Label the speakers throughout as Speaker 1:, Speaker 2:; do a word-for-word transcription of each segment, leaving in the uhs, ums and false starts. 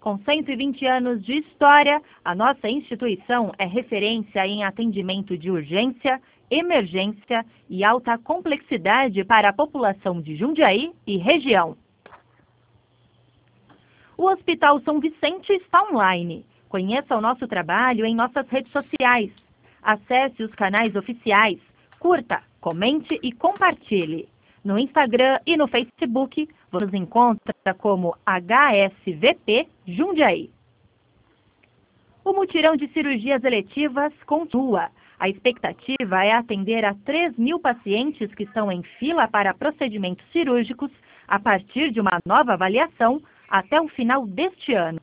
Speaker 1: Com cento e vinte anos de história, a nossa instituição é referência em atendimento de urgência, emergência e alta complexidade para a população de Jundiaí e região. O Hospital São Vicente está online. Conheça o nosso trabalho em nossas redes sociais. Acesse os canais oficiais, curta, comente e compartilhe. No Instagram e no Facebook, você nos encontra como H S V P Jundiaí. O mutirão de cirurgias eletivas continua. A expectativa é atender a três mil pacientes que estão em fila para procedimentos cirúrgicos a partir de uma nova avaliação até o final deste ano.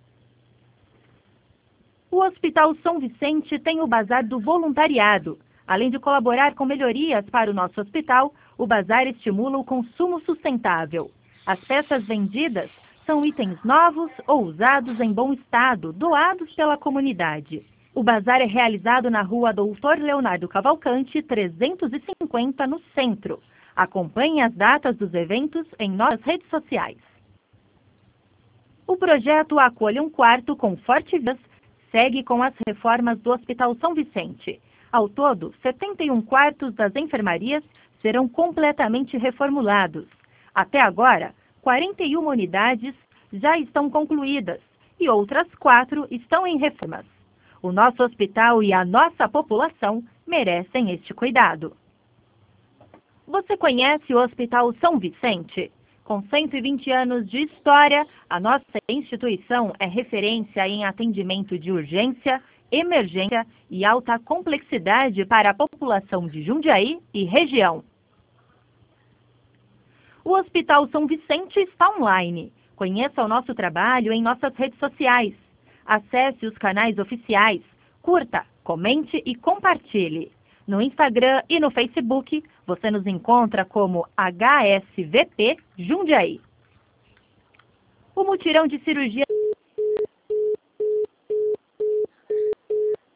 Speaker 1: O Hospital São Vicente tem o Bazar do Voluntariado. Além de colaborar com melhorias para o nosso hospital, o bazar estimula o consumo sustentável. As peças vendidas são itens novos ou usados em bom estado, doados pela comunidade. O bazar é realizado na rua Doutor Leonardo Cavalcante, trezentos e cinquenta, no centro. Acompanhe as datas dos eventos em nossas redes sociais. O projeto Acolha um Quarto com Forte Vidas segue com as reformas do Hospital São Vicente. Ao todo, setenta e um quartos das enfermarias serão completamente reformulados. Até agora, quarenta e uma unidades já estão concluídas e outras quatro estão em reformas. O nosso hospital e a nossa população merecem este cuidado. Você conhece o Hospital São Vicente? Com cento e vinte anos de história, a nossa instituição é referência em atendimento de urgência, emergência e alta complexidade para a população de Jundiaí e região. O Hospital São Vicente está online. Conheça o nosso trabalho em nossas redes sociais. Acesse os canais oficiais, curta, comente e compartilhe. No Instagram e no Facebook, você nos encontra como H S V P Jundiaí. O mutirão de cirurgia